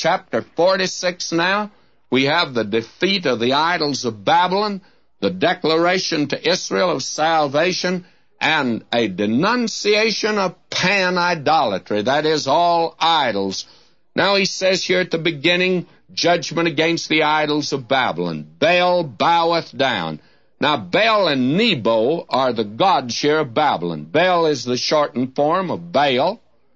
chapter 46 now. We have the defeat of the idols of Babylon, the declaration to Israel of salvation, and a denunciation of pan-idolatry, that is, all idols. Now he says here at the beginning, judgment against the idols of Babylon. Baal boweth down. Now, Baal and Nebo are the gods here of Babylon. Baal is the shortened form of Baal,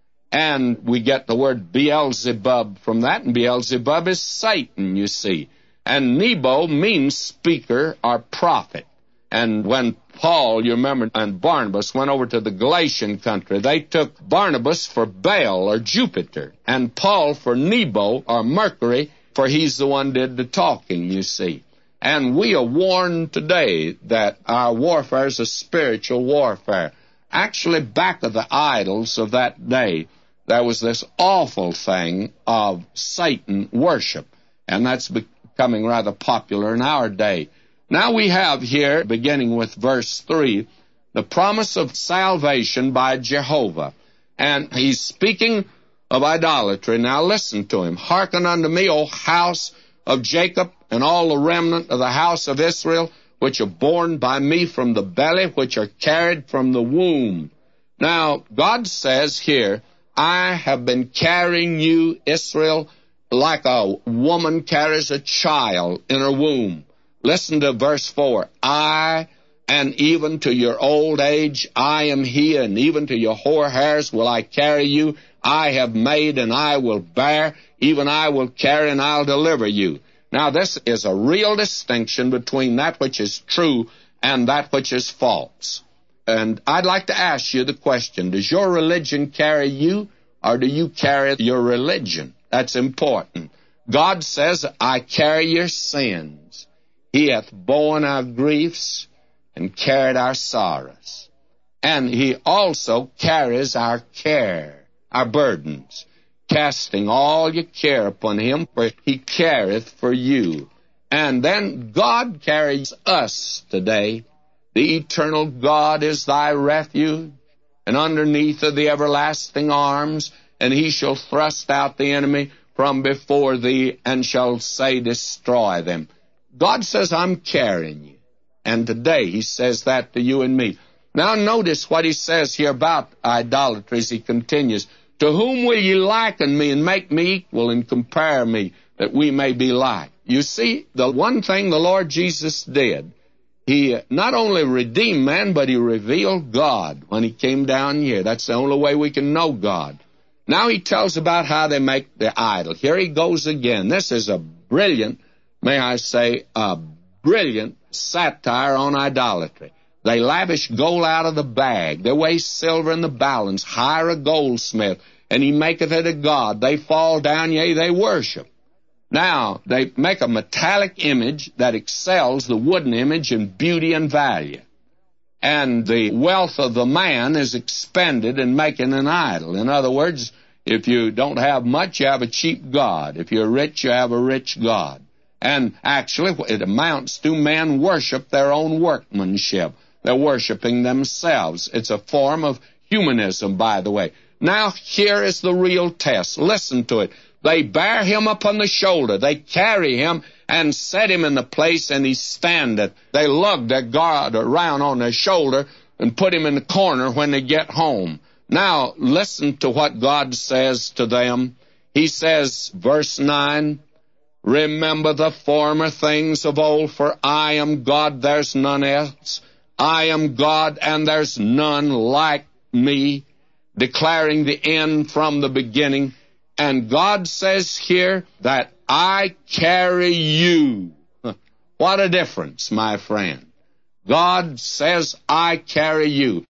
and we get the word Beelzebub from that, and Beelzebub is Satan, you see. And Nebo means speaker or prophet. And when Paul, you remember, and Barnabas went over to the Galatian country, they took Barnabas for Baal or Jupiter, and Paul for Nebo or Mercury, for he's the one did the talking, you see. And we are warned today that our warfare is a spiritual warfare. Actually, back of the idols of that day, there was this awful thing of Satan worship, and that's becoming rather popular in our day. Now we have here, beginning with verse 3, the promise of salvation by Jehovah. And he's speaking of idolatry. Now listen to him. Hearken unto me, O house of Jacob, and all the remnant of the house of Israel, which are born by me from the belly, which are carried from the womb. Now, God says here, I have been carrying you, Israel, like a woman carries a child in her womb. Listen to verse 4. I, and even to your old age, I am he, and even to your hoar hairs will I carry you. I have made, and I will bear, even I will carry, and I'll deliver you. Now, this is a real distinction between that which is true and that which is false. And I'd like to ask you the question, does your religion carry you, or do you carry your religion? That's important. God says, I carry your sins. He hath borne our griefs and carried our sorrows. And he also carries our care, our burdens, casting all your care upon him, for he careth for you. And then God carries us today. The eternal God is thy refuge, and underneath are the everlasting arms, and he shall thrust out the enemy from before thee, and shall say, destroy them. God says, I'm carrying you. And today he says that to you and me. Now notice what he says here about idolatry as he continues. To whom will ye liken me and make me equal and compare me, that we may be like? You see, the one thing the Lord Jesus did, he not only redeemed man, but he revealed God when he came down here. That's the only way we can know God. Now he tells about how they make the idol. Here he goes again. This is a brilliant, may I say, a brilliant satire on idolatry. They lavish gold out of the bag. They weigh silver in the balance. Hire a goldsmith, and he maketh it a god. They fall down, yea, they worship. Now, they make a metallic image that excels the wooden image in beauty and value. And the wealth of the man is expended in making an idol. In other words, if you don't have much, you have a cheap god. If you're rich, you have a rich god. And actually, it amounts to men worship their own workmanship. They're worshiping themselves. It's a form of humanism, by the way. Now, here is the real test. Listen to it. They bear him upon the shoulder. They carry him and set him in the place, and he standeth. They lug their God around on their shoulder and put him in the corner when they get home. Now, listen to what God says to them. He says, verse 9, remember the former things of old, for I am God, there's none else. I am God, and there's none like me, declaring the end from the beginning. And God says here that I carry you. What a difference, my friend. God says, I carry you.